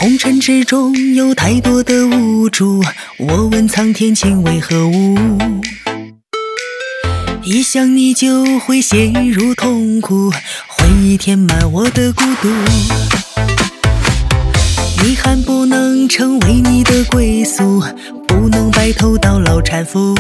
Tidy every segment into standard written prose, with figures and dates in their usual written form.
红尘之中有太多的无助，我问苍天情为何物？一想你就会陷入痛苦，回忆填满我的孤独。遗憾不能成为你的归宿，不能白头到老搀扶。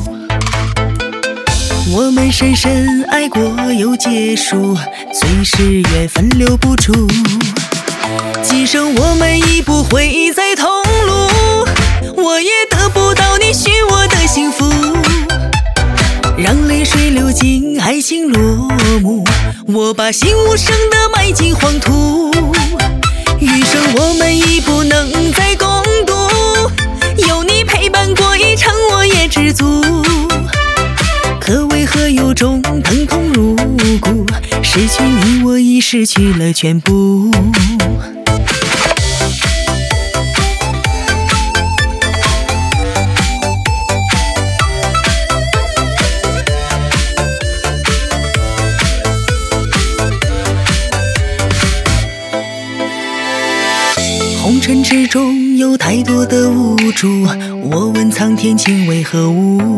我们深深爱过又结束，最是缘分留不住。今生我们已不会再同路，我也得不到你许我的幸福。让泪水流尽爱情落幕，我把心无声地埋进黄土。余生我们已不能再共度，有你陪伴过一场我也知足。可为何有种疼痛入骨，失去你我已失去了全部。红尘之中有太多的无助，我问苍天情为何物？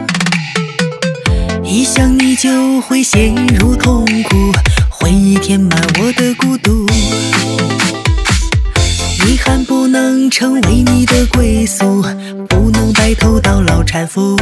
一想你就会陷入痛苦，回忆填满我的孤独。遗憾不能成为你的归宿，不能白头到老搀扶。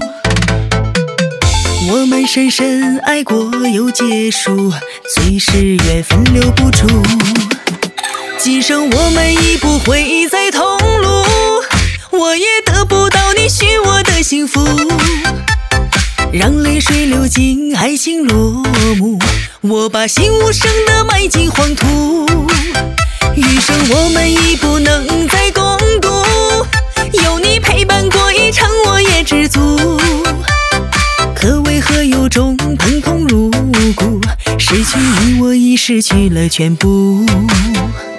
我们深深爱过又结束，最是缘分留不住。今生我们已不会再同路，我也得不到你许我的幸福。让泪水流尽爱情落幕，我把心无声地埋进黄土。余生我们已不能再共度，有你陪伴过一场我也知足。可为何有种疼痛入骨，失去你我已失去了全部。